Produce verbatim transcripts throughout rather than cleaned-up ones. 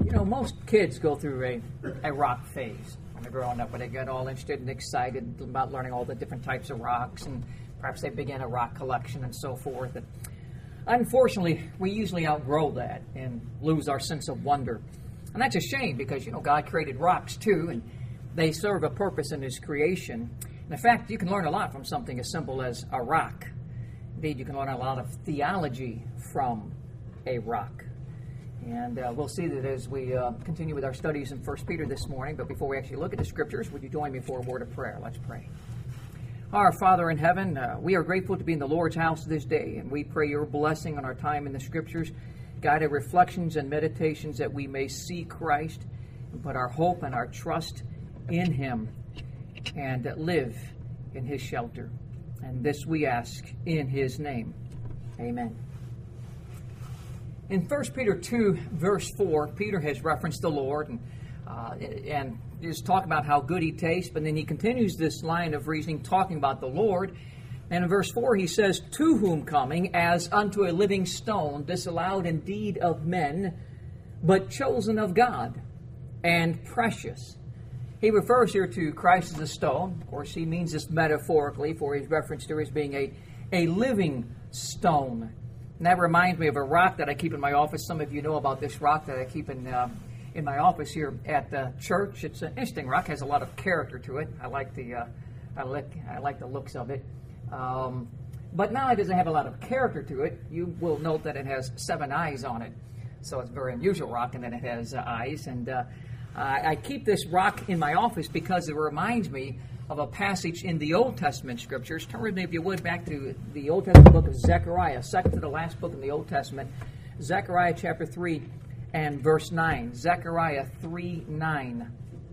You know, most kids go through a, a rock phase when they're growing up, where they get all interested and excited about learning all the different types of rocks, and perhaps they begin a rock collection and so forth. And unfortunately, we usually outgrow that and lose our sense of wonder. And that's a shame because, you know, God created rocks too, and they serve a purpose in His creation. And in fact, you can learn a lot from something as simple as a rock. Indeed, you can learn a lot of theology from a rock. And uh, we'll see that as we uh, continue with our studies in First Peter this morning. But before we actually look at the Scriptures, would you join me for a word of prayer? Let's pray. Our Father in heaven, uh, we are grateful to be in the Lord's house this day, and we pray your blessing on our time in the Scriptures, guided reflections and meditations that we may see Christ and put our hope and our trust in Him and live in His shelter. And this we ask in His name. Amen. In First Peter two, verse four, Peter has referenced the Lord and, uh, and is talking about how good He tastes, but then he continues this line of reasoning talking about the Lord. And in verse four he says, "To whom coming, as unto a living stone, disallowed indeed of men, but chosen of God, and precious." He refers here to Christ as a stone. Of course, he means this metaphorically, for his reference to as being a, a living stone. And that reminds me of a rock that I keep in my office. Some of you know about this rock that I keep in uh, in my office here at the church. It's an interesting rock. Has a lot of character to it. I like the uh, I like I like the looks of it. Um, but now it doesn't have a lot of character to it. You will note that it has seven eyes on it. So it's a very unusual rock in that it has uh, eyes. And uh, I keep this rock in my office because it reminds me of a passage in the Old Testament Scriptures. Turn with me, if you would, back to the Old Testament book of Zechariah, second to the last book in the Old Testament. Zechariah chapter three and verse nine. Zechariah three nine.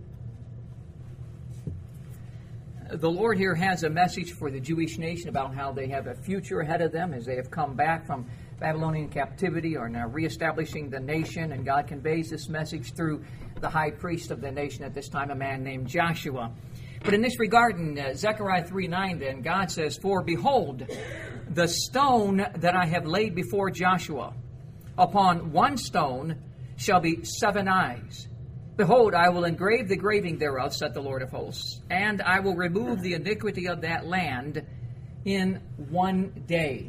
The Lord here has a message for the Jewish nation about how they have a future ahead of them as they have come back from Babylonian captivity, are now reestablishing the nation, and God conveys this message through the high priest of the nation at this time, a man named Joshua. But in this regard, in uh, Zechariah three nine, then, God says, "For behold, the stone that I have laid before Joshua, upon one stone shall be seven eyes. Behold, I will engrave the graving thereof, saith the Lord of hosts, and I will remove the iniquity of that land in one day."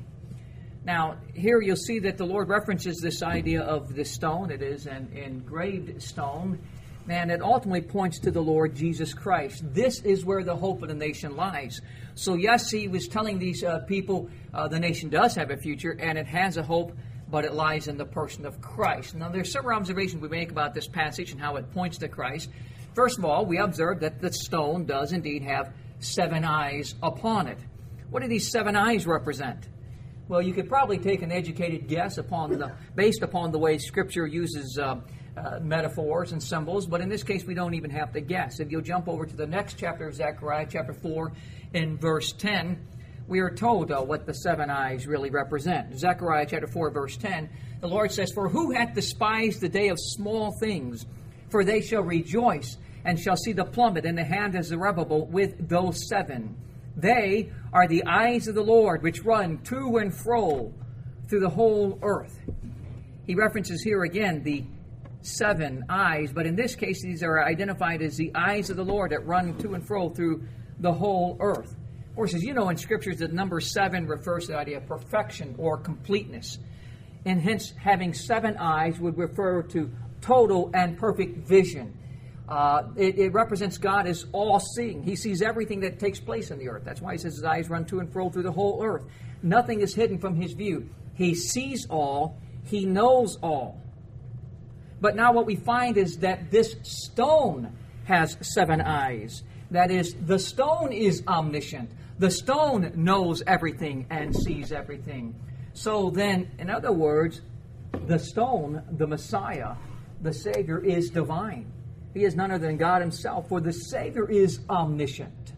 Now, here you'll see that the Lord references this idea of the stone. It is an engraved stone, and it ultimately points to the Lord Jesus Christ. This is where the hope of the nation lies. So yes, he was telling these uh, people uh, the nation does have a future, and it has a hope, but it lies in the person of Christ. Now, there's several observations we make about this passage and how it points to Christ. First of all, we observe that the stone does indeed have seven eyes upon it. What do these seven eyes represent? Well, you could probably take an educated guess upon the, based upon the way Scripture uses uh, uh, metaphors and symbols, but in this case, we don't even have to guess. If you'll jump over to the next chapter of Zechariah, chapter four, in verse ten, we are told uh, what the seven eyes really represent. Zechariah chapter four, verse ten, the Lord says, "For who hath despised the day of small things? For they shall rejoice, and shall see the plummet in the hand of Zerubbabel with those seven. They are the eyes of the Lord, which run to and fro through the whole earth." He references here again the seven eyes, but in this case these are identified as the eyes of the Lord that run to and fro through the whole earth. Of course, as you know in Scriptures, the number seven refers to the idea of perfection or completeness. And hence, having seven eyes would refer to total and perfect vision. Uh, it, it represents God as all-seeing. He sees everything that takes place in the earth. That's why he says his eyes run to and fro through the whole earth. Nothing is hidden from his view. He sees all. He knows all. But now what we find is that this stone has seven eyes. That is, the stone is omniscient. The stone knows everything and sees everything. So then, in other words, the stone, the Messiah, the Savior, is divine. He is none other than God himself, for the Savior is omniscient.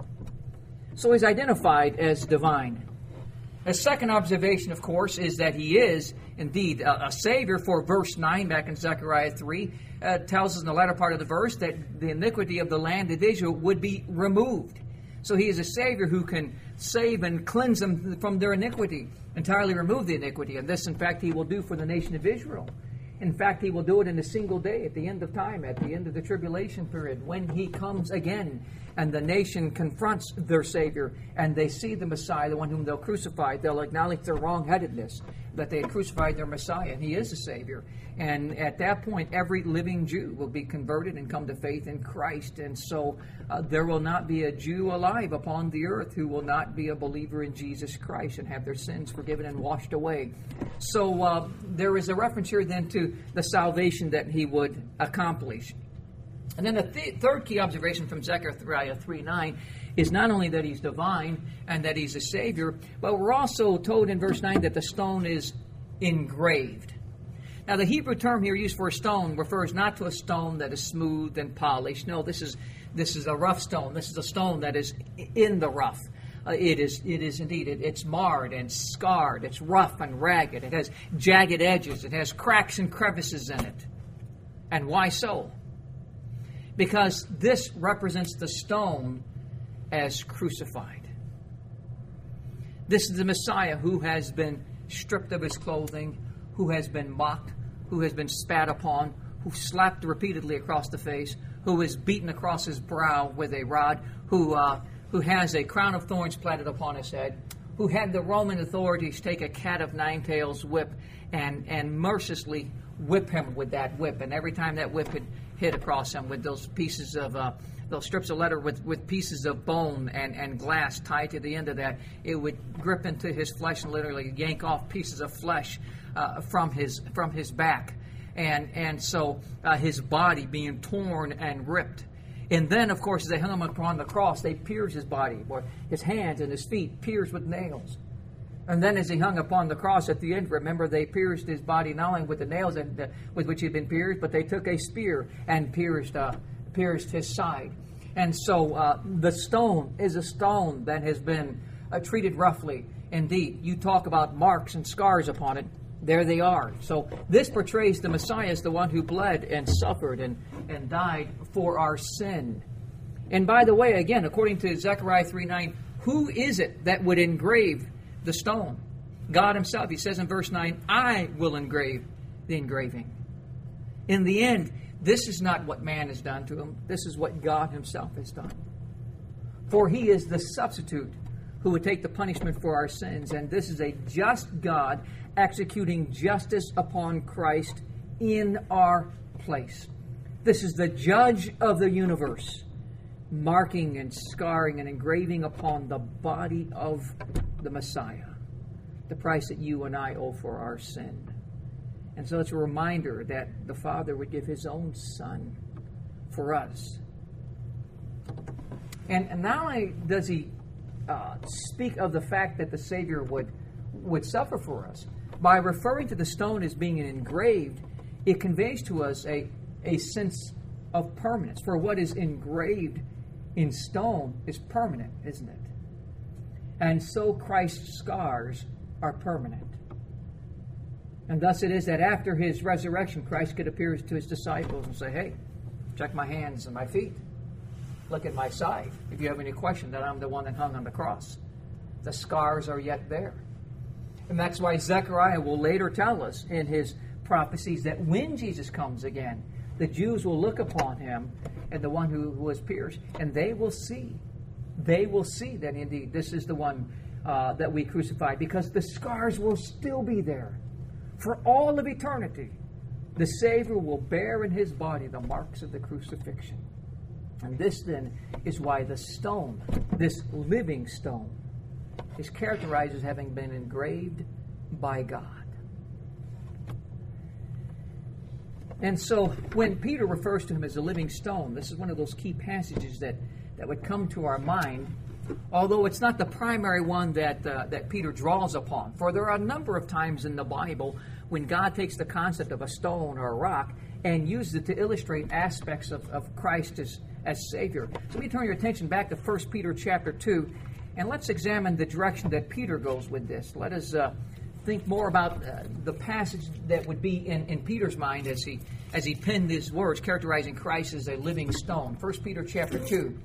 So he's identified as divine. A second observation, of course, is that he is indeed a, a Savior, for verse nine back in Zechariah three uh, tells us in the latter part of the verse that the iniquity of the land of Israel would be removed. So he is a Savior who can save and cleanse them from their iniquity, entirely remove the iniquity. And this, in fact, he will do for the nation of Israel. In fact, he will do it in a single day at the end of time, at the end of the tribulation period, when he comes again and the nation confronts their Savior and they see the Messiah, the one whom they'll crucify. They'll acknowledge their wrongheadedness, that they had crucified their Messiah, and he is the Savior. And at that point, every living Jew will be converted and come to faith in Christ. And so uh, there will not be a Jew alive upon the earth who will not be a believer in Jesus Christ and have their sins forgiven and washed away. So uh, there is a reference here then to the salvation that he would accomplish. And then the th- third key observation from Zechariah three nine is not only that he's divine and that he's a Savior, but we're also told in verse nine that the stone is engraved. Now, the Hebrew term here used for a stone refers not to a stone that is smooth and polished. No, this is this is a rough stone. This is a stone that is in the rough. Uh, it is it is indeed. It, it's marred and scarred. It's rough and ragged. It has jagged edges. It has cracks and crevices in it. And why so? Because this represents the stone as crucified. This is the Messiah who has been stripped of his clothing, who has been mocked, who has been spat upon, who slapped repeatedly across the face, who is beaten across his brow with a rod, who uh, who has a crown of thorns planted upon his head, who had the Roman authorities take a cat of nine tails whip and, and mercilessly whip him with that whip. And every time that whip had hit across him with those pieces of, uh, those strips of leather with, with pieces of bone and, and glass tied to the end of that, it would grip into his flesh and literally yank off pieces of flesh uh, from his from his back. And, and so uh, his body being torn and ripped. And then, of course, as they hung him upon the cross, they pierced his body, or his hands and his feet pierced with nails. And then as he hung upon the cross at the end, remember, they pierced his body not only with the nails that, uh, with which he had been pierced, but they took a spear and pierced, uh, pierced his side. And so uh, the stone is a stone that has been uh, treated roughly. Indeed, you talk about marks and scars upon it. There they are. So this portrays the Messiah as the one who bled and suffered and, and died for our sin. And by the way, again, according to Zechariah three nine, who is it that would engrave the stone? God himself. He says in verse nine, I will engrave the engraving. In the end, this is not what man has done to him. This is what God himself has done. For he is the substitute who would take the punishment for our sins. And this is a just God executing justice upon Christ in our place. This is the judge of the universe, marking and scarring and engraving upon the body of the Messiah the price that you and I owe for our sin. And so it's a reminder that the Father would give his own Son for us. And, and not only does he uh, speak of the fact that the Savior would, would suffer for us, by referring to the stone as being engraved, it conveys to us a, a sense of permanence. For what is engraved in stone is permanent, isn't it? And so Christ's scars are permanent. And thus it is that after his resurrection, Christ could appear to his disciples and say, hey, check my hands and my feet. Look at my side. If you have any question that I'm the one that hung on the cross. The scars are yet there. And that's why Zechariah will later tell us in his prophecies that when Jesus comes again, the Jews will look upon him and the one who, who was pierced, and they will see. They will see that indeed this is the one uh, that we crucified, because the scars will still be there. For all of eternity, the Savior will bear in his body the marks of the crucifixion. And this then is why the stone, this living stone, is characterized as having been engraved by God. And so when Peter refers to him as a living stone, this is one of those key passages that, that would come to our mind, although it's not the primary one that, uh, that Peter draws upon. For there are a number of times in the Bible when God takes the concept of a stone or a rock and uses it to illustrate aspects of, of Christ as, as Savior. So let me turn your attention back to First Peter chapter two, and let's examine the direction that Peter goes with this. Let us uh, think more about uh, the passage that would be in, in Peter's mind as he as he penned these words, characterizing Christ as a living stone. First Peter chapter two.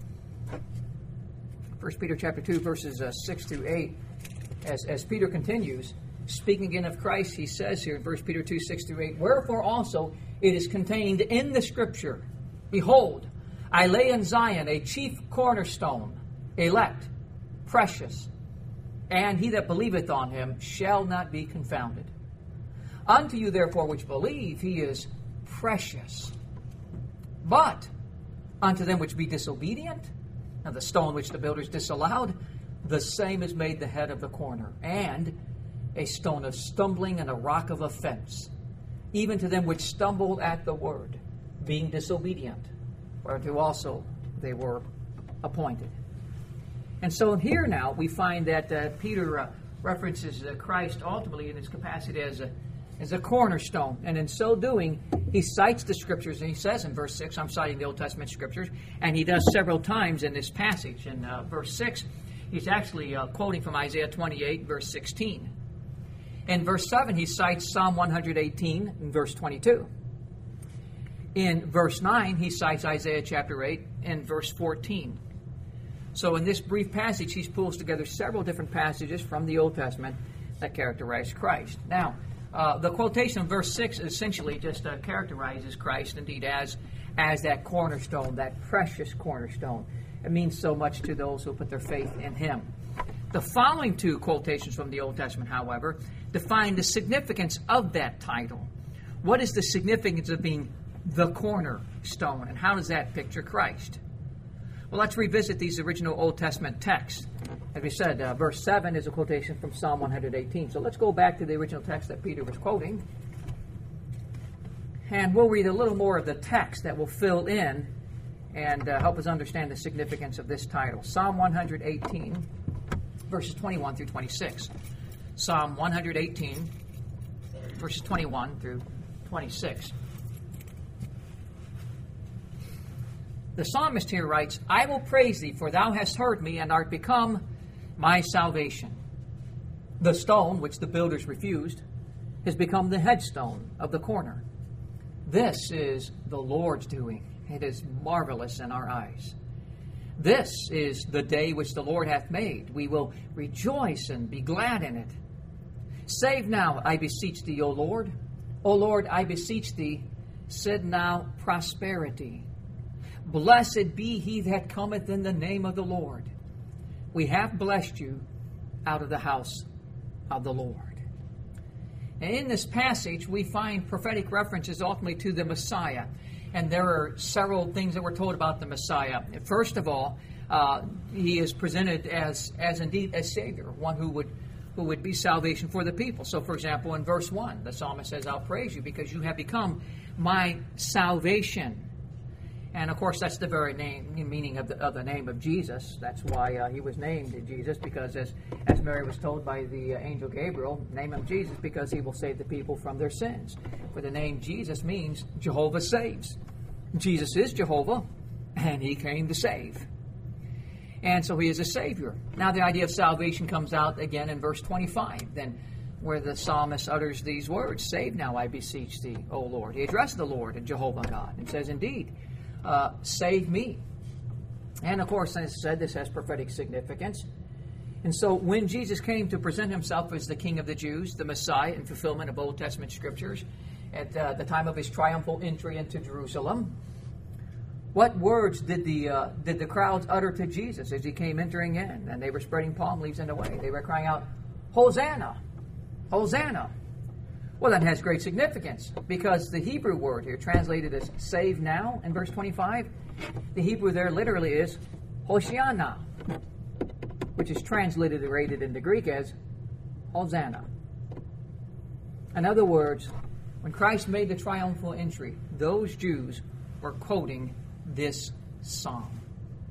First Peter chapter two, verses uh, six through eight. As, as Peter continues, speaking again of Christ, he says here in First Peter two, six through eight, wherefore also it is contained in the Scripture, behold, I lay in Zion a chief cornerstone, elect, precious, and he that believeth on him shall not be confounded. Unto you therefore which believe, he is precious. But unto them which be disobedient, and the stone which the builders disallowed, the same is made the head of the corner, and a stone of stumbling and a rock of offense, even to them which stumble at the word, being disobedient, whereunto also they were appointed. And so here now we find that uh, Peter uh, references uh, Christ ultimately in his capacity as a as a cornerstone. And in so doing, he cites the Scriptures, and he says in verse six, I'm citing the Old Testament Scriptures, and he does several times in this passage. In uh, verse six, he's actually uh, quoting from Isaiah twenty-eight, verse sixteen. In verse seven, he cites Psalm one eighteen, and verse twenty-two. In verse nine, he cites Isaiah chapter eight and verse fourteen. So in this brief passage, he pulls together several different passages from the Old Testament that characterize Christ. Now, uh, the quotation of verse six essentially just uh, characterizes Christ indeed as, as that cornerstone, that precious cornerstone. It means so much to those who put their faith in him. The following two quotations from the Old Testament, however, define the significance of that title. What is the significance of being the cornerstone, and how does that picture Christ? Well, let's revisit these original Old Testament texts. As we said, uh, verse seven is a quotation from Psalm one eighteen. So let's go back to the original text that Peter was quoting. And we'll read a little more of the text that will fill in and uh, help us understand the significance of this title. Psalm one eighteen, verses twenty-one through twenty-six. Psalm one eighteen, verses twenty-one through twenty-six. The psalmist here writes, I will praise thee, for thou hast heard me, and art become my salvation. The stone, which the builders refused, has become the headstone of the corner. This is the Lord's doing. It is marvelous in our eyes. This is the day which the Lord hath made. We will rejoice and be glad in it. Save now, I beseech thee, O Lord. O Lord, I beseech thee, send now prosperity. Blessed be he that cometh in the name of the Lord. We have blessed you out of the house of the Lord. And in this passage, we find prophetic references ultimately to the Messiah. And there are several things that we're told about the Messiah. First of all, uh, he is presented as, as indeed a Savior, one who would who would be salvation for the people. So, for example, in verse one, the psalmist says, I'll praise you because you have become my salvation. And, of course, that's the very name, meaning of the, of the name of Jesus. That's why uh, he was named Jesus, because as, as Mary was told by the uh, angel Gabriel, name him Jesus because he will save the people from their sins. For the name Jesus means Jehovah saves. Jesus is Jehovah, and he came to save. And so he is a Savior. Now the idea of salvation comes out again in verse twenty-five, then where the psalmist utters these words, Save now, I beseech thee, O Lord. He addressed the Lord and Jehovah God and says, Indeed, Uh, save me. And of course, as I said, this has prophetic significance. And so when Jesus came to present himself as the King of the Jews, the Messiah in fulfillment of Old Testament Scriptures, at uh, the time of his triumphal entry into Jerusalem, what words did the uh, did the crowds utter to Jesus as he came entering in? And they were spreading palm leaves in the way. They were crying out, Hosanna! Hosanna! Well, that has great significance because the Hebrew word here, translated as save now in verse twenty-five, the Hebrew there literally is Hoshiana, which is transliterated into Greek as Hosanna. In other words, when Christ made the triumphal entry, those Jews were quoting this psalm.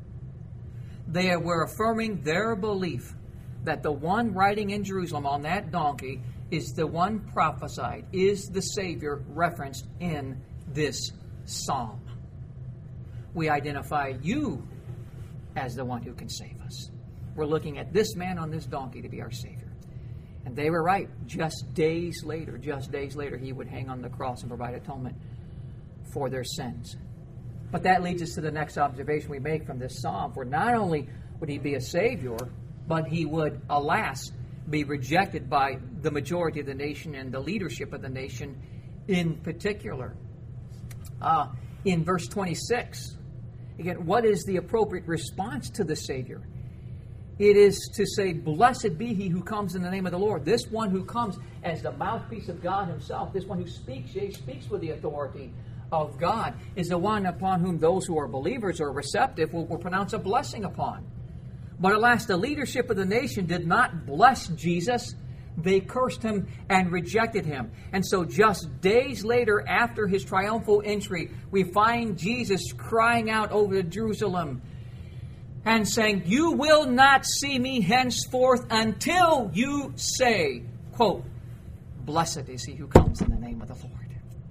They were affirming their belief that the one riding in Jerusalem on that donkey is the one prophesied, is the Savior referenced in this psalm. We identify you as the one who can save us. We're looking at this man on this donkey to be our Savior. And they were right. Just days later, just days later, he would hang on the cross and provide atonement for their sins. But that leads us to the next observation we make from this psalm. For not only would he be a Savior, but he would, alas, be rejected by the majority of the nation and the leadership of the nation in particular. Uh, in verse twenty-six, again, what is the appropriate response to the Savior? It is to say, blessed be he who comes in the name of the Lord. This one who comes as the mouthpiece of God himself, this one who speaks, he speaks with the authority of God, is the one upon whom those who are believers or receptive will, will pronounce a blessing upon. But alas, the leadership of the nation did not bless Jesus. They cursed him and rejected him. And so just days later, after his triumphal entry, we find Jesus crying out over Jerusalem and saying, you will not see me henceforth until you say, quote, blessed is he who comes in the name of the Lord.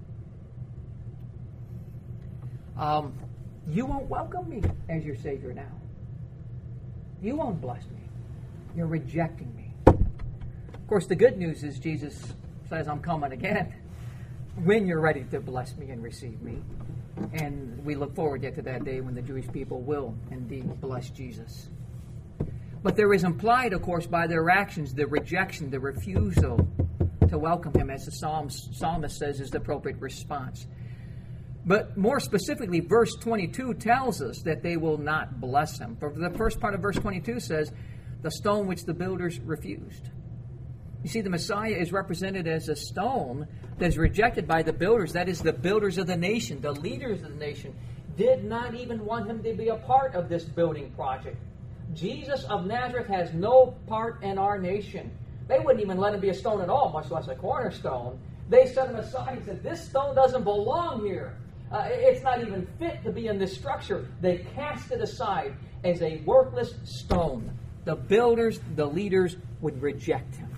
Um, you won't welcome me as your Savior now. You won't bless me. You're rejecting me. Of course, the good news is Jesus says, I'm coming again when you're ready to bless me and receive me. And we look forward yet to that day when the Jewish people will indeed bless Jesus. But there is implied, of course, by their actions, the rejection, the refusal to welcome him, as the Psalms, psalmist says, is the appropriate response. But more specifically, verse twenty-two tells us that they will not bless him. For the first part of verse twenty-two says, the stone which the builders refused. You see, the Messiah is represented as a stone that is rejected by the builders. That is, the builders of the nation, the leaders of the nation, did not even want him to be a part of this building project. Jesus of Nazareth has no part in our nation. They wouldn't even let him be a stone at all, much less a cornerstone. They set him aside and said, this stone doesn't belong here. Uh, it's not even fit to be in this structure. They cast it aside as a worthless stone. The builders, the leaders, would reject him.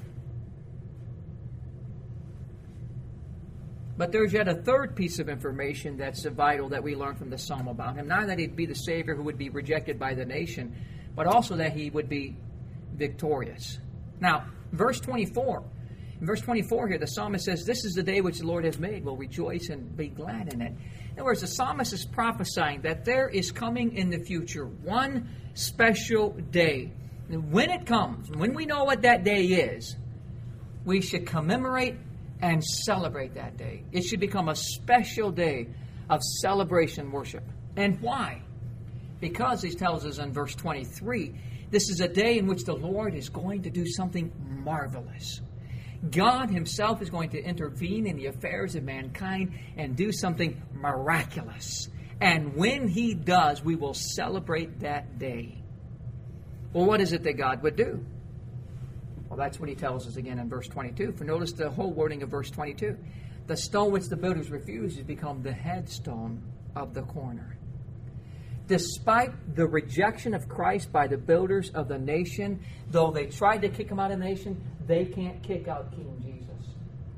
But there's yet a third piece of information that's vital that we learn from the psalm about him. Not that he'd be the Savior who would be rejected by the nation, but also that he would be victorious. Now, verse twenty-four. In verse twenty-four here, the psalmist says, this is the day which the Lord has made. We'll rejoice and be glad in it. In other words, the psalmist is prophesying that there is coming in the future one special day. And when it comes, when we know what that day is, we should commemorate and celebrate that day. It should become a special day of celebration worship. And why? Because he tells us in verse twenty-three, this is a day in which the Lord is going to do something marvelous. God himself is going to intervene in the affairs of mankind and do something miraculous. And when he does, we will celebrate that day. Well, what is it that God would do? Well, that's what he tells us again in verse twenty-two. For notice the whole wording of verse twenty-two. The stone which the builders refused has become the headstone of the corner. Despite the rejection of Christ by the builders of the nation, though they tried to kick him out of the nation, they can't kick out King Jesus.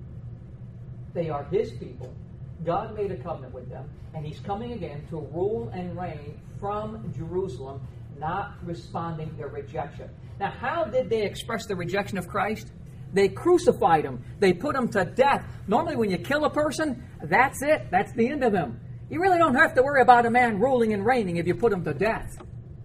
They are his people. God made a covenant with them, and he's coming again to rule and reign from Jerusalem, not responding to their rejection. Now, how did they express the rejection of Christ? They crucified him. They put him to death. Normally, when you kill a person, that's it. That's the end of him. You really don't have to worry about a man ruling and reigning if you put him to death.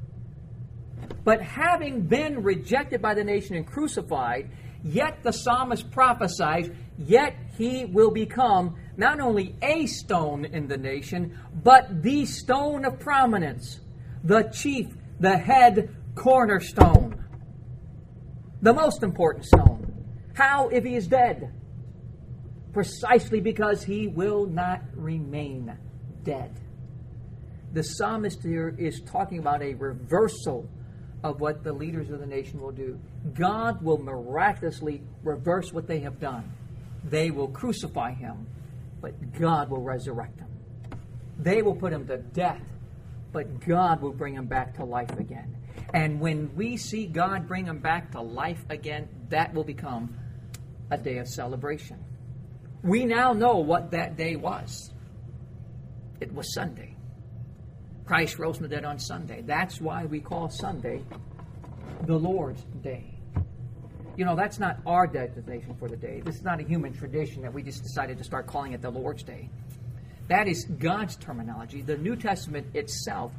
But having been rejected by the nation and crucified, yet the psalmist prophesies, yet he will become not only a stone in the nation, but the stone of prominence, the chief, the head cornerstone, the most important stone. How if he is dead? Precisely because he will not remain dead. The psalmist here is talking about a reversal of what the leaders of the nation will do. God will miraculously reverse what they have done. They will crucify him, but God will resurrect him. They will put him to death, but God will bring him back to life again. And when we see God bring him back to life again, that will become a day of celebration. We now know what that day was. It was Sunday. Christ rose from the dead on Sunday. That's why we call Sunday the Lord's Day. You know, that's not our designation for the day. This is not a human tradition that we just decided to start calling it the Lord's Day. That is God's terminology. The New Testament itself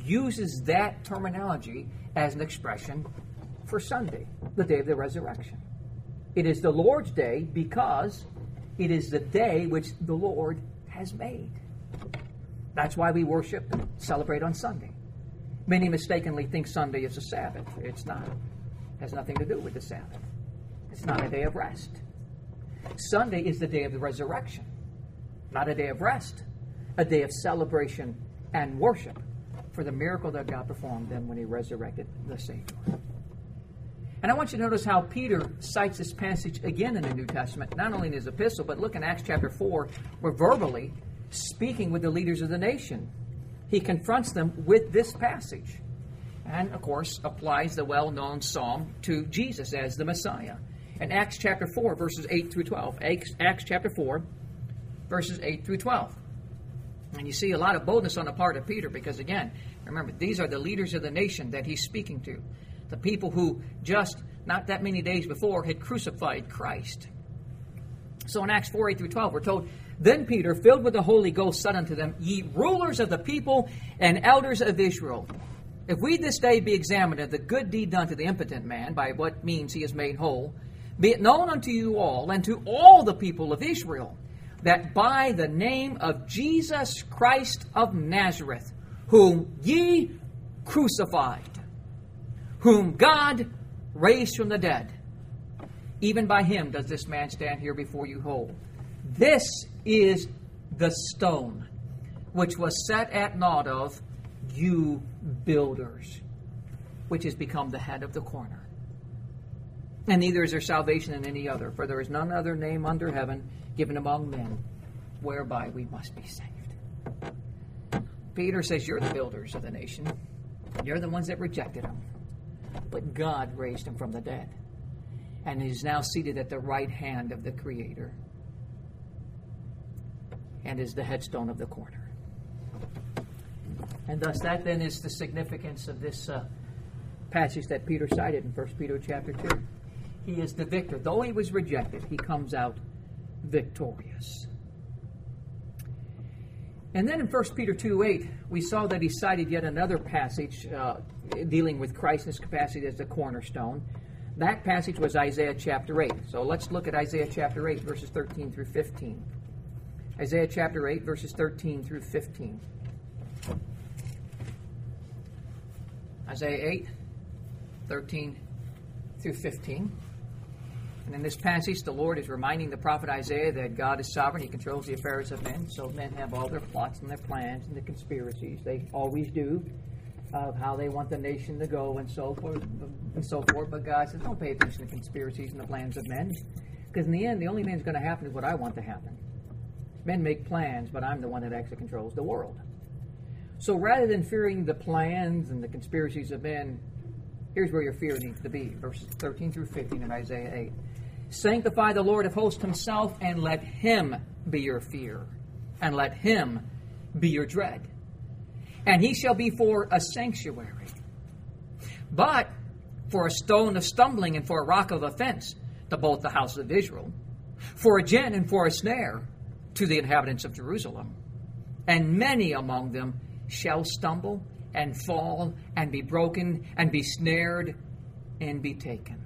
uses that terminology as an expression for Sunday, the day of the resurrection. It is the Lord's day because it is the day which the Lord has made. That's why we worship and celebrate on Sunday. Many mistakenly think Sunday is a Sabbath. It's not. It has nothing to do with the Sabbath. It's not a day of rest. Sunday is the day of the resurrection, not a day of rest, a day of celebration and worship for the miracle that God performed then when he resurrected the Savior. And I want you to notice how Peter cites this passage again in the New Testament, not only in his epistle, but look in Acts chapter four, where verbally speaking with the leaders of the nation, he confronts them with this passage. And, of course, applies the well-known psalm to Jesus as the Messiah. In Acts chapter four, verses eight through twelve. Acts, Acts chapter four, verses eight through twelve. And you see a lot of boldness on the part of Peter because, again, remember, these are the leaders of the nation that he's speaking to. The people who just not that many days before had crucified Christ. So in Acts four, eight through twelve, we're told, Then Peter, filled with the Holy Ghost, said unto them, Ye rulers of the people and elders of Israel, if we this day be examined of the good deed done to the impotent man, by what means he is made whole, be it known unto you all, and to all the people of Israel, that by the name of Jesus Christ of Nazareth, whom ye crucified, whom God raised from the dead, even by him does this man stand here before you whole. This is the stone which was set at naught of you builders, which has become the head of the corner. And neither is there salvation in any other, for there is none other name under heaven given among men whereby we must be saved. Peter says, you're the builders of the nation. You're the ones that rejected him. But God raised him from the dead. And he's now seated at the right hand of the Creator. And is the headstone of the corner. And thus that then is the significance of this uh, passage that Peter cited in First Peter chapter two. He is the victor. Though he was rejected, he comes out victorious. And then in First Peter two eight, we saw that he cited yet another passage uh, dealing with Christ in his capacity as the cornerstone. That passage was Isaiah chapter eight. So let's look at Isaiah chapter eight, verses thirteen through fifteen. Isaiah chapter eight, verses thirteen through fifteen. Isaiah eight, thirteen through fifteen. And in this passage, the Lord is reminding the prophet Isaiah that God is sovereign. He controls the affairs of men. So men have all their plots and their plans and the conspiracies. They always do, of how they want the nation to go and so forth. And so forth. But God says, don't pay attention to conspiracies and the plans of men. Because in the end, the only thing that's going to happen is what I want to happen. Men make plans, but I'm the one that actually controls the world. So rather than fearing the plans and the conspiracies of men, here's where your fear needs to be. Verses thirteen through fifteen in Isaiah eight. Sanctify the Lord of hosts himself, and let him be your fear, and let him be your dread. And he shall be for a sanctuary, but for a stone of stumbling and for a rock of offense to both the house of Israel, for a gin and for a snare to the inhabitants of Jerusalem. And many among them shall stumble and fall and be broken and be snared and be taken.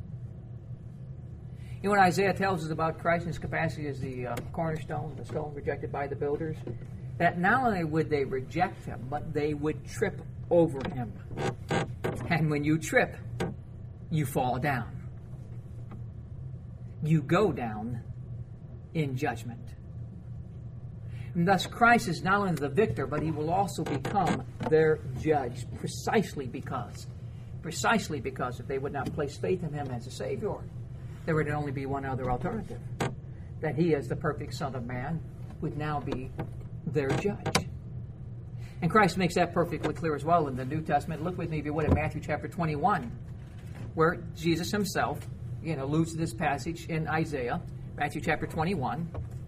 You know, when Isaiah tells us about Christ and his capacity as the uh, cornerstone, the stone rejected by the builders, that not only would they reject him, but they would trip over him. And when you trip, you fall down. You go down in judgment. And thus Christ is not only the victor, but he will also become their judge, precisely because, precisely because if they would not place faith in him as a Savior, there would only be one other alternative, that he, as the perfect Son of Man, would now be their judge. And Christ makes that perfectly clear as well in the New Testament. Look with me, if you would, at Matthew chapter twenty-one, where Jesus himself, you know, alludes to this passage in Isaiah, Matthew chapter twenty-one,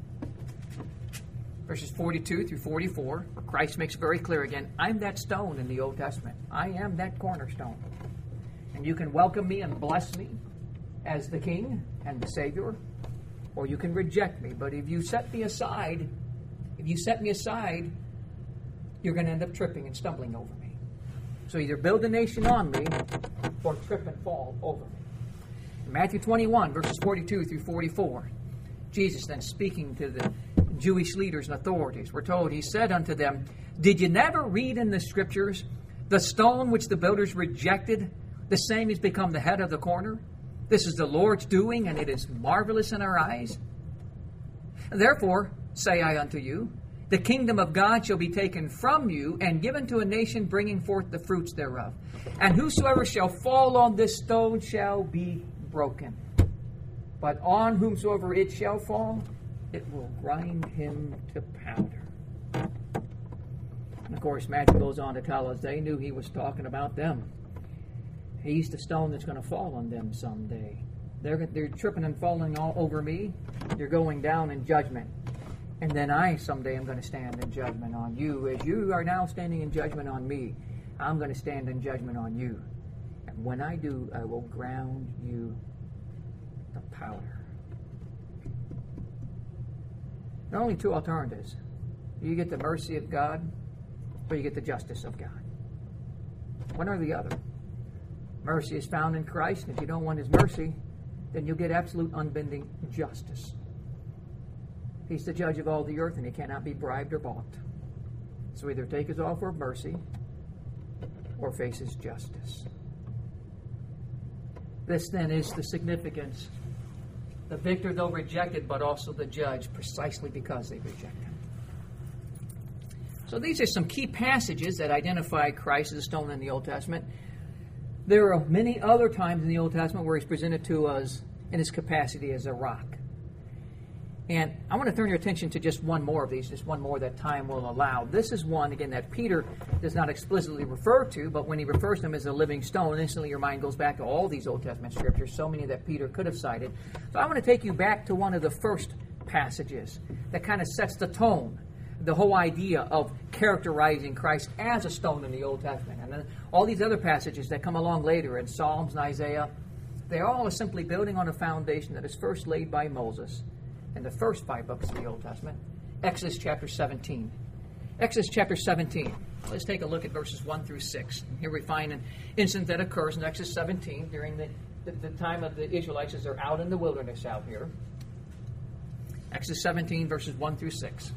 verses forty-two through forty-four, where Christ makes very clear again, I'm that stone in the Old Testament. I am that cornerstone. And you can welcome me and bless me as the King and the Savior, or you can reject me. But if you set me aside, if you set me aside, you're going to end up tripping and stumbling over me. So either build a nation on me or trip and fall over me. Matthew twenty-one, verses forty-two through forty-four. Jesus then speaking to the Jewish leaders and authorities. We're told, he said unto them, Did you never read in the Scriptures, the stone which the builders rejected, the same has become the head of the corner? This is the Lord's doing, and it is marvelous in our eyes. Therefore, say I unto you, the kingdom of God shall be taken from you and given to a nation bringing forth the fruits thereof. And whosoever shall fall on this stone shall be broken. But on whomsoever it shall fall, it will grind him to powder. And of course, Matthew goes on to tell us they knew he was talking about them. He's the stone that's going to fall on them someday. They're, they're tripping and falling all over me. You're going down in judgment. And then I someday am going to stand in judgment on you. As you are now standing in judgment on me, I'm going to stand in judgment on you. And when I do, I will ground you to powder. There are only two alternatives. You get the mercy of God, or you get the justice of God. One or the other. Mercy is found in Christ, and if you don't want his mercy, then you'll get absolute unbending justice. He's the judge of all the earth, and he cannot be bribed or bought. So either take his offer of mercy or face his justice. This then is the significance. The victor, though rejected, but also the judge, precisely because they reject him. So these are some key passages that identify Christ as a stone in the Old Testament. There are many other times in the Old Testament where he's presented to us in his capacity as a rock. And I want to turn your attention to just one more of these, just one more that time will allow. This is one, again, that Peter does not explicitly refer to, but when he refers to him as a living stone, instantly your mind goes back to all these Old Testament scriptures, so many that Peter could have cited. So I want to take you back to one of the first passages that kind of sets the tone, the whole idea of characterizing Christ as a stone in the Old Testament. And then all these other passages that come along later in Psalms and Isaiah, they all are simply building on a foundation that is first laid by Moses in the first five books of the Old Testament. Exodus chapter seventeen. Exodus chapter seventeen. Let's take a look at verses one through six. Here we find an incident that occurs in Exodus seventeen during the, the, the time of the Israelites as they're out in the wilderness out here. Exodus seventeen, verses one through six.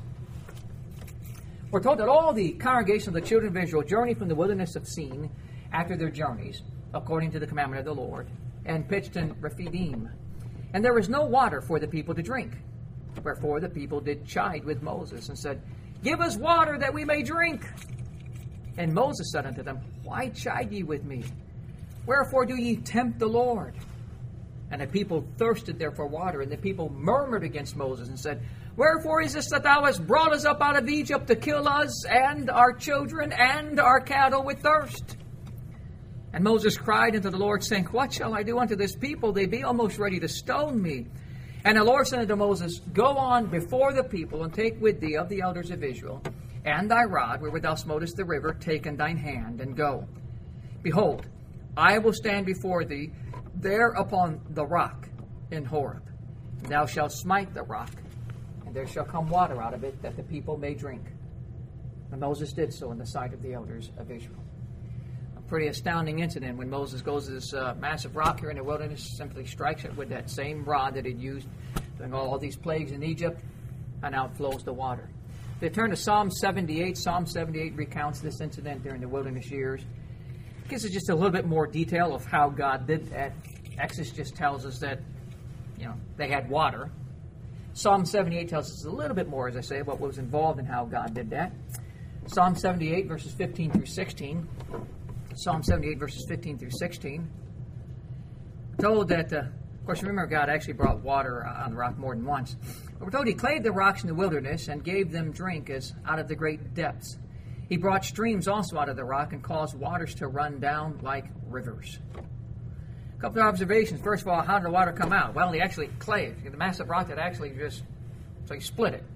We're told that all the congregation of the children of Israel journeyed from the wilderness of Sin after their journeys, according to the commandment of the Lord, and pitched in Rephidim. And there was no water for the people to drink. Wherefore the people did chide with Moses, and said, Give us water that we may drink. And Moses said unto them, Why chide ye with me? Wherefore do ye tempt the Lord? And the people thirsted there for water, and the people murmured against Moses, and said, Wherefore is this that thou hast brought us up out of Egypt to kill us, and our children, and our cattle with thirst? And Moses cried unto the Lord, saying, What shall I do unto this people? They be almost ready to stone me. And the Lord said unto Moses, Go on before the people, and take with thee of the elders of Israel, and thy rod, wherewith thou smotest the river, take in thine hand, and go. Behold, I will stand before thee there upon the rock in Horeb. And thou shalt smite the rock, and there shall come water out of it, that the people may drink. And Moses did so in the sight of the elders of Israel. Pretty astounding incident when Moses goes to this uh, massive rock here in the wilderness, simply strikes it with that same rod that he'd used during all these plagues in Egypt, and out flows the water. They turn to Psalm seventy-eight. Psalm seventy-eight recounts this incident during the wilderness years. It gives us just a little bit more detail of how God did that. Exodus just tells us that, you know, they had water. Psalm seventy-eight tells us a little bit more, as I say, about what was involved in how God did that. Psalm seventy-eight, verses fifteen through sixteen. Psalm seventy-eight, verses fifteen through sixteen. We're told that, uh, of course, remember God actually brought water on the rock more than once. But we're told he clave the rocks in the wilderness and gave them drink as out of the great depths. He brought streams also out of the rock and caused waters to run down like rivers. A couple of observations. First of all, how did the water come out? Well, he actually clave. The massive rock that actually just, so he split it.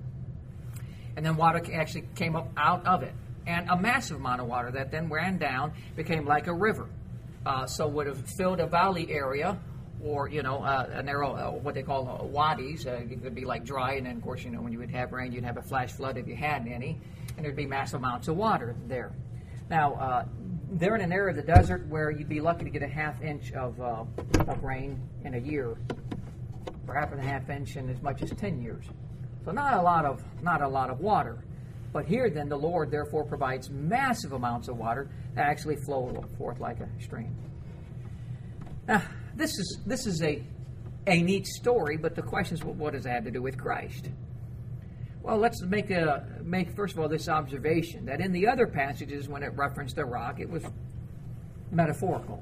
And then water actually came up out of it. And a massive amount of water that then ran down became like a river. Uh, so would have filled a valley area, or, you know, uh, a narrow, uh, what they call uh, wadis. Uh, it could be like dry, and then, of course, you know, when you would have rain, you'd have a flash flood if you had any, and there'd be massive amounts of water there. Now, uh, they're in an area of the desert where you'd be lucky to get a half inch of, uh, of rain in a year, perhaps a half inch in as much as ten years. So not a lot of not a lot of water. But here then the Lord therefore provides massive amounts of water that actually flow forth like a stream. Now, this is this is a a neat story, but the question is, what does it have to do with Christ? Well, let's make a make first of all this observation that in the other passages, when it referenced the rock, it was metaphorical.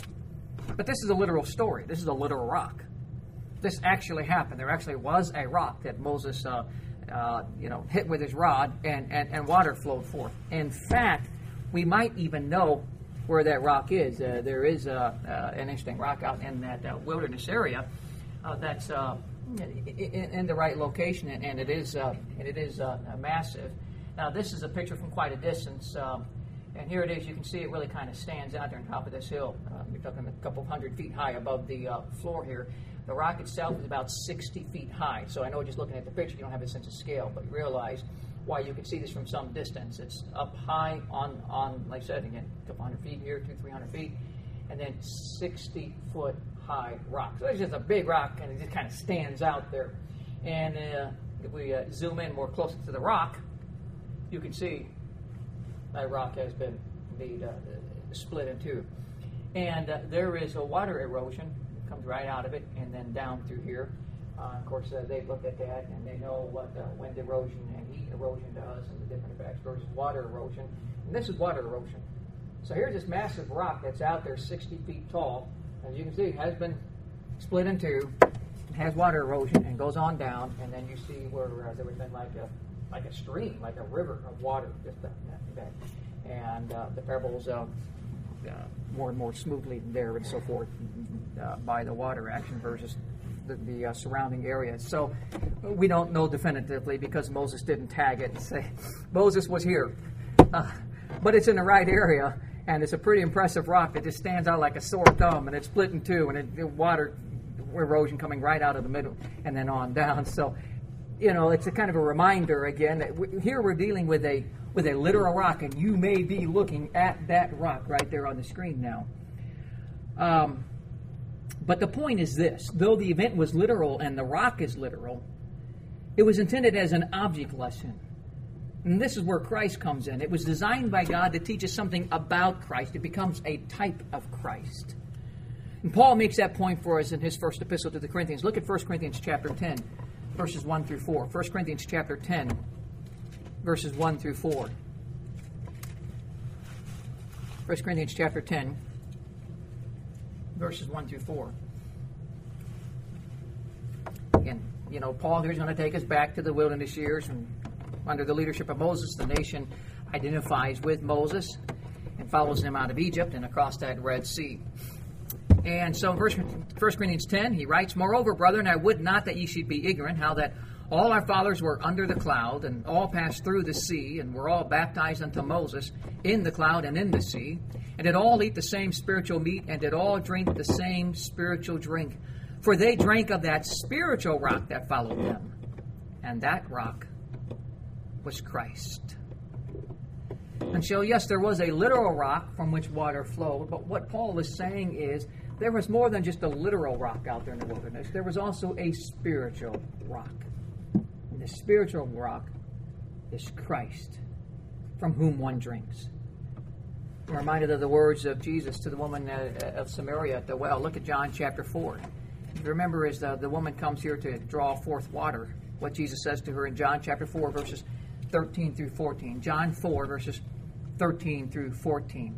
But this is a literal story. This is a literal rock. This actually happened. There actually was a rock that Moses, uh, uh, you know, hit with his rod, and, and, and water flowed forth. In fact, we might even know where that rock is. Uh, there is uh, uh, an interesting rock out in that uh, wilderness area uh, that's uh, in, in the right location, and, and it is uh, and it is uh, massive. Now, this is a picture from quite a distance, um, and here it is. You can see it really kind of stands out there on top of this hill. Uh, we're talking a couple hundred feet high above the uh, floor here. The rock itself is about sixty feet high. So I know just looking at the picture, you don't have a sense of scale, but you realize why you can see this from some distance. It's up high on, on like I said, again, a couple hundred feet here, two, three hundred feet, and then sixty foot high rock. So it's just a big rock, and it just kind of stands out there. And uh, if we uh, zoom in more closer to the rock, you can see that rock has been indeed uh, split in two. And uh, there is a water erosion. Comes right out of it and then down through here. Uh, of course, uh, they've looked at that and they know what uh, wind erosion and heat erosion does and the different effects versus water erosion. And this is water erosion. So here's this massive rock that's out there sixty feet tall. As you can see, it has been split in two, has water erosion and goes on down. And then you see where uh, there would have been like a like a stream, like a river of water, just that, that, that. And uh, the pebbles uh, uh, more and more smoothly there and so forth. Uh, by the water action versus the, the uh, surrounding area. So we don't know definitively because Moses didn't tag it and say, Moses was here. Uh, but it's in the right area, and it's a pretty impressive rock that just stands out like a sore thumb, and it's split in two, and it, it, water erosion coming right out of the middle and then on down. So, you know, it's a kind of a reminder, again, that we, here we're dealing with a, with a literal rock, and you may be looking at that rock right there on the screen now. Um... But the point is this, though the event was literal and the rock is literal, it was intended as an object lesson. And this is where Christ comes in. It was designed by God to teach us something about Christ. It becomes a type of Christ. And Paul makes that point for us in his first epistle to the Corinthians. Look at First Corinthians chapter ten, verses one through four. First Corinthians chapter ten, verses one through four. First Corinthians chapter ten. Verses one through four. Again, you know, Paul here is going to take us back to the wilderness years, and under the leadership of Moses, the nation identifies with Moses and follows him out of Egypt and across that Red Sea. And so in First Corinthians ten, he writes, Moreover, brethren, I would not that ye should be ignorant, how that all our fathers were under the cloud, and all passed through the sea, and were all baptized unto Moses in the cloud and in the sea, and did all eat the same spiritual meat, and did all drink the same spiritual drink. For they drank of that spiritual rock that followed them, and that rock was Christ. And so, yes, there was a literal rock from which water flowed, but what Paul is saying is there was more than just a literal rock out there in the wilderness. There was also a spiritual rock. And the spiritual rock is Christ, from whom one drinks. I'm reminded of the words of Jesus to the woman uh, of Samaria at the well. Look at John chapter four. If you remember, as the, the woman comes here to draw forth water, what Jesus says to her in John chapter four, verses thirteen through fourteen. John four, verses thirteen through fourteen.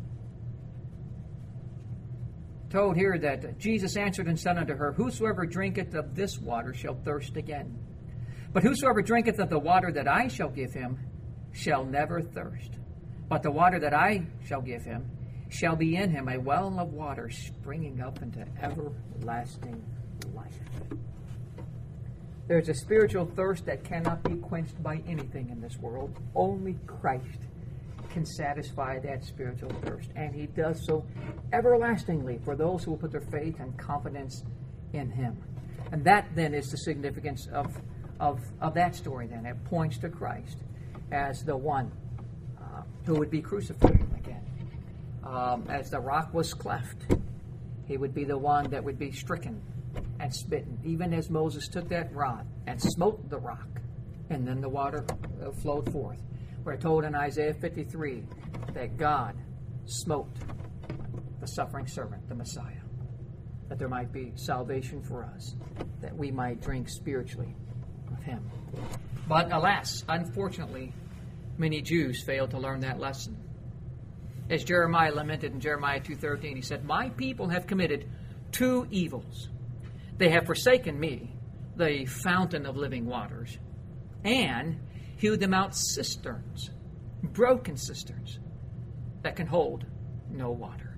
Told here that Jesus answered and said unto her, Whosoever drinketh of this water shall thirst again. But whosoever drinketh of the water that I shall give him shall never thirst. But the water that I shall give him shall be in him a well of water springing up into everlasting life. There's a spiritual thirst that cannot be quenched by anything in this world. Only Christ can satisfy that spiritual thirst. And he does so everlastingly for those who will put their faith and confidence in him. And that then is the significance of, of, of that story then. It points to Christ as the one uh, who would be crucified again. Um, as the rock was cleft, he would be the one that would be stricken and smitten, even as Moses took that rod and smote the rock, and then the water uh, flowed forth. We're told in Isaiah fifty-three that God smote the suffering servant, the Messiah, that there might be salvation for us, that we might drink spiritually of him. But alas, unfortunately, many Jews failed to learn that lesson. As Jeremiah lamented in Jeremiah two thirteen, he said, "My people have committed two evils. They have forsaken me, the fountain of living waters, and hewed them out cisterns, broken cisterns, that can hold no water."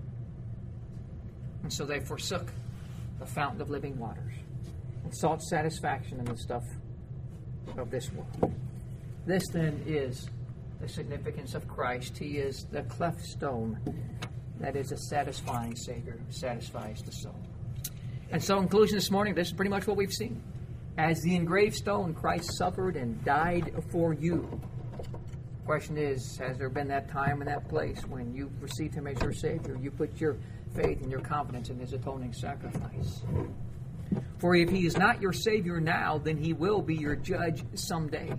And so they forsook the fountain of living waters and sought satisfaction in the stuff of this world. This then is the significance of Christ. He is the cleft stone that is a satisfying Savior who satisfies the soul. And so in conclusion this morning, this is pretty much what we've seen. As the engraved stone, Christ suffered and died for you. The question is, has there been that time and that place when you received him as your Savior? You put your faith and your confidence in his atoning sacrifice. For if he is not your Savior now, then he will be your judge someday.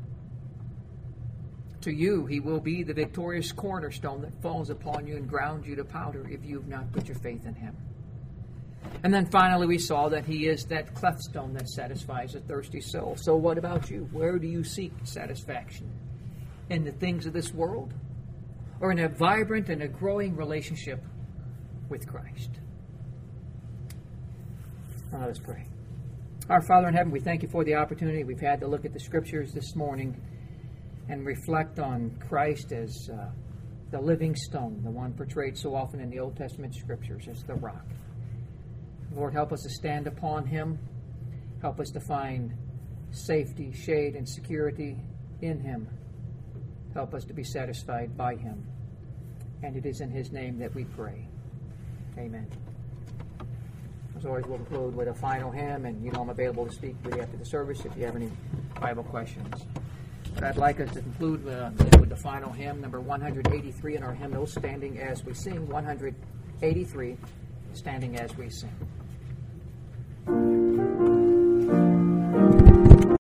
To you, he will be the victorious cornerstone that falls upon you and grounds you to powder if you have not put your faith in him. And then finally we saw that he is that cleft stone that satisfies a thirsty soul. So what about you? Where do you seek satisfaction? In the things of this world? Or in a vibrant and a growing relationship with Christ? Now let us pray. Our Father in heaven, we thank you for the opportunity we've had to look at the Scriptures this morning and reflect on Christ as uh, the living stone, the one portrayed so often in the Old Testament Scriptures as the rock. Lord, help us to stand upon him. Help us to find safety, shade, and security in him. Help us to be satisfied by him. And it is in his name that we pray. Amen. As always, we'll conclude with a final hymn, and you know I'm available to speak with you after the service if you have any Bible questions. But I'd like us to conclude uh, with the final hymn, number one eighty-three in our hymnal, standing as we sing. one eighty-three, standing as we sing.